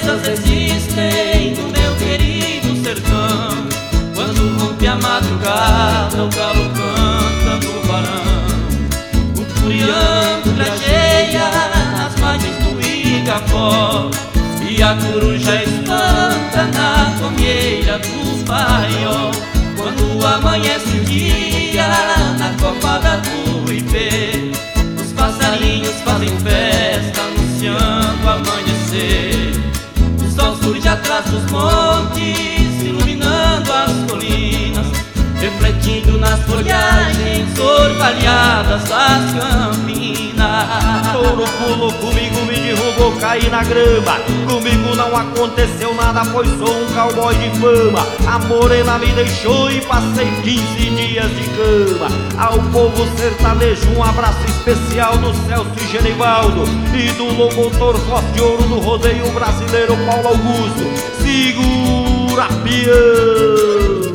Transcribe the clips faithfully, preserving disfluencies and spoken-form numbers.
forças existem no meu querido sertão. Quando rompe a madrugada, o galo canta no varão. O furiando grajeia nas margens do Igapó, e a coruja espanta na comieira do Paiol. Quando amanhece o dia na copada do Ipê, os passarinhos fazem festa anunciando amanhecer. O sol surge atrás dos montes, iluminando as colinas, refletindo nas folhagens orvalhadas das campinas. Touro pulou comigo, me derrubou, caí na grama. Comigo não aconteceu nada, pois sou um cowboy de fama. A morena me deixou e passei quinze dias de cama. Ao povo sertanejo um abraço especial do Celso e Genivaldo, e do locutor voz de ouro do rodeio brasileiro Paulo Augusto. Segura, peão!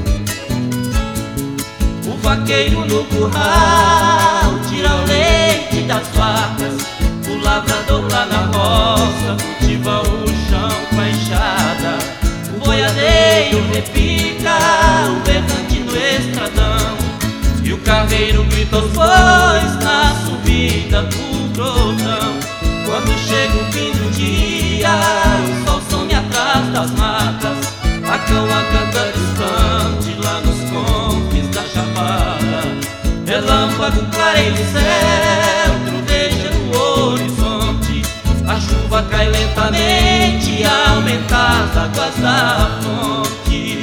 O vaqueiro no curral tira o leite das vacas. O lavrador lá na roça cultiva o chão com a enxada. O boiadeiro repica o berrante no estradão, e o carreiro grita aos bois na subida do grotão. Quando chega o fim do dia, o sol some atrás das matas. A canoa canta distante lá nos confins da chapada. Relâmpago clareia o céu, troveja no horizonte. A chuva cai lentamente, aumenta as águas da fonte.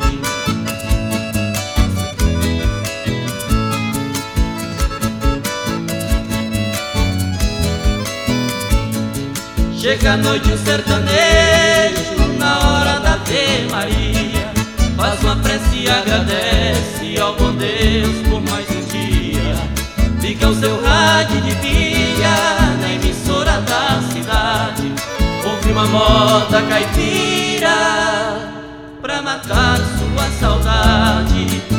Chega a noite o sertanejo na hora da Ave Maria, faz uma prece e agradece ao bom Deus por mais um dia. Liga o seu rádio de pilha na emissora da cidade, ouve uma moda caipira pra matar sua saudade.